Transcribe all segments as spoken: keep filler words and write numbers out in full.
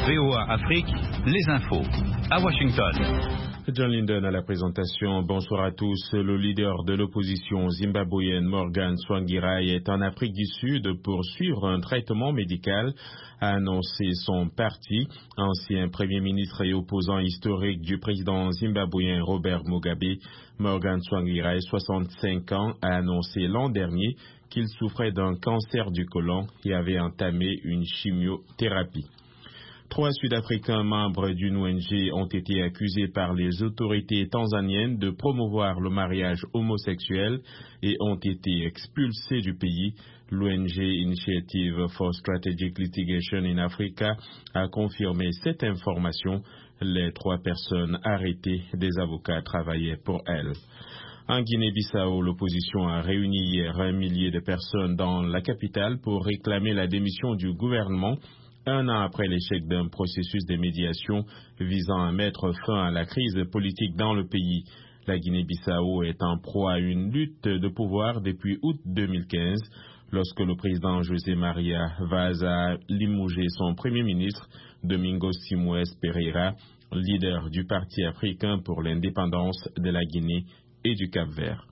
V O A Afrique, les infos. À Washington. John Linden à la présentation. Bonsoir à tous. Le leader de l'opposition zimbabwéenne Morgan Tsvangirai est en Afrique du Sud pour suivre un traitement médical, a annoncé son parti. Ancien premier ministre et opposant historique du président zimbabwéen Robert Mugabe, Morgan Tsvangirai, soixante-cinq ans, a annoncé l'an dernier qu'il souffrait d'un cancer du côlon et avait entamé une chimiothérapie. Trois Sud-Africains membres d'une O N G ont été accusés par les autorités tanzaniennes de promouvoir le mariage homosexuel et ont été expulsés du pays. L'O N G Initiative for Strategic Litigation in Africa a confirmé cette information. Les trois personnes arrêtées, des avocats travaillaient pour elles. En Guinée-Bissau, l'opposition a réuni hier un millier de personnes dans la capitale pour réclamer la démission du gouvernement. Un an après l'échec d'un processus de médiation visant à mettre fin à la crise politique dans le pays, la Guinée-Bissau est en proie à une lutte de pouvoir depuis août deux mille quinze, lorsque le président José Maria Vaz a limogé son premier ministre, Domingos Simoes Pereira, leader du Parti africain pour l'indépendance de la Guinée et du Cap-Vert.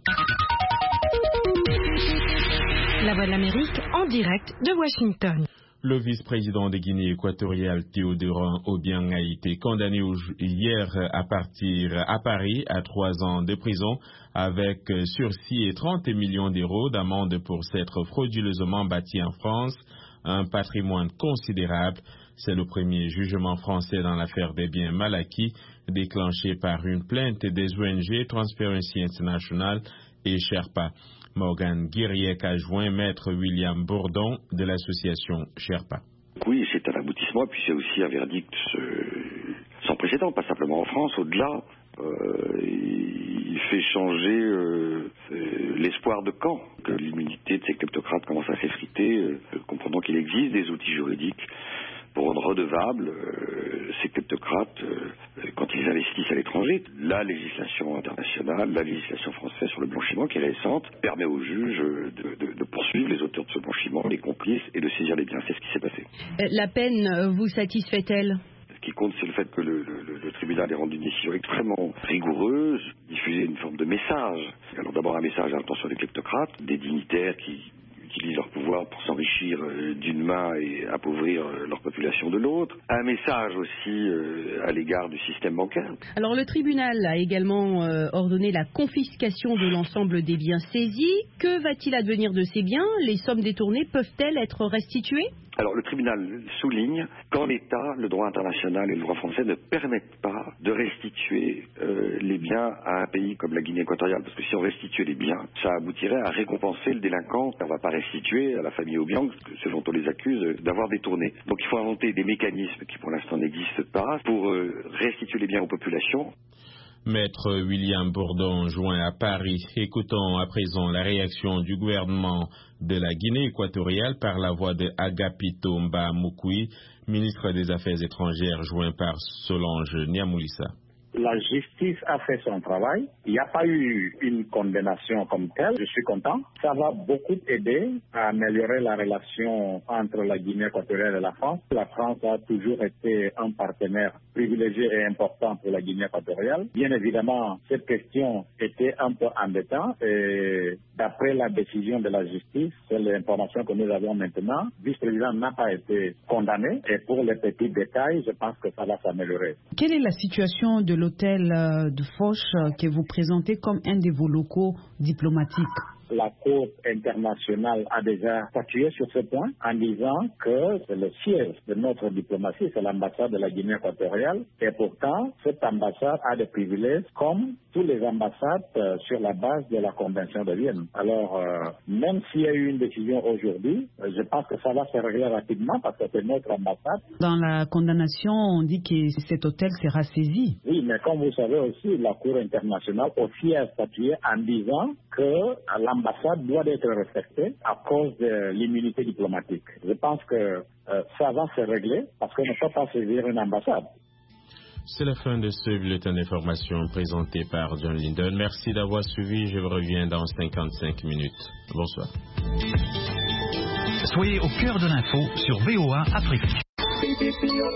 La Voix de l'Amérique en direct de Washington. Le vice-président de Guinée équatoriale Théodore Obiang a été condamné hier à partir à Paris à trois ans de prison avec sursis et trente millions d'euros d'amende pour s'être frauduleusement bâti en France un patrimoine considérable. C'est le premier jugement français dans l'affaire des biens mal acquis déclenché par une plainte des O N G Transparency International et Sherpa. Morgan Guiriec a joint maître William Bourdon de l'association Sherpa. Oui, c'est un aboutissement, puis c'est aussi un verdict sans précédent, pas simplement en France, au-delà. Euh, il fait changer euh, l'espoir de camp, que l'immunité de ces kleptocrates commence à s'effriter, euh, comprenant qu'il existe des outils juridiques pour rendre redevables euh, ces kleptocrates euh, quand ils investissent à l'étranger. La législation internationale, la législation française sur le blanchiment, qui est récente, permet aux juges de, de, de poursuivre les auteurs de ce blanchiment, les complices, et de saisir les biens. C'est ce qui s'est passé. La peine vous satisfait-elle ? Ce qui compte, c'est le fait que le, le, le tribunal ait rendu une décision extrêmement rigoureuse, diffuser une forme de message. Alors d'abord un message à l'intention des kleptocrates, des dignitaires qui utilisent leur pouvoir pour s'enrichir d'une main et appauvrir leur population de l'autre. Un message aussi à l'égard du système bancaire. Alors le tribunal a également ordonné la confiscation de l'ensemble des biens saisis. Que va-t-il advenir de ces biens ? Les sommes détournées peuvent-elles être restituées ? Alors le tribunal souligne qu'en l'état, le droit international et le droit français ne permettent pas de restituer euh, les biens à un pays comme la Guinée équatoriale. Parce que si on restituait les biens, ça aboutirait à récompenser le délinquant. On ne va pas restituer à la famille Obiang, ce dont on les accuse d'avoir détourné. Donc il faut inventer des mécanismes qui pour l'instant n'existent pas pour euh, restituer les biens aux populations. Maître William Bourdon joint à Paris. Écoutons à présent la réaction du gouvernement de la Guinée équatoriale par la voix de Agapito Mba Moukouy, ministre des Affaires étrangères joint par Solange Niamoulissa. La justice a fait son travail. Il n'y a pas eu une condamnation comme telle. Je suis content. Ça va beaucoup aider à améliorer la relation entre la Guinée équatoriale et la France. La France a toujours été un partenaire privilégié et important pour la Guinée équatoriale. Bien évidemment, cette question était un peu embêtante et d'après la décision de la justice, c'est l'information que nous avons maintenant, le vice-président n'a pas été condamné et pour les petits détails, je pense que ça va s'améliorer. Quelle est la situation de l'hôtel de Foch que vous présentez comme un de vos locaux diplomatiques? La Cour internationale a déjà statué sur ce point en disant que c'est le siège de notre diplomatie, c'est l'ambassade de la Guinée équatoriale. Et pourtant, cette ambassade a des privilèges comme toutes les ambassades euh, sur la base de la Convention de Vienne. Alors, euh, même s'il y a eu une décision aujourd'hui, euh, je pense que ça va se régler rapidement parce que c'est notre ambassade. Dans la condamnation, on dit que cet hôtel sera saisi. Oui, mais comme vous savez aussi, la Cour internationale aussi a statué en disant que l'ambassade doit être respectée à cause de l'immunité diplomatique. Je pense que euh, ça va se régler parce qu'on ne peut pas saisir une ambassade. C'est la fin de ce bulletin d'information présenté par John Linden. Merci d'avoir suivi. Je vous reviens dans cinquante-cinq minutes. Bonsoir. Soyez au cœur de l'info sur V O A Afrique.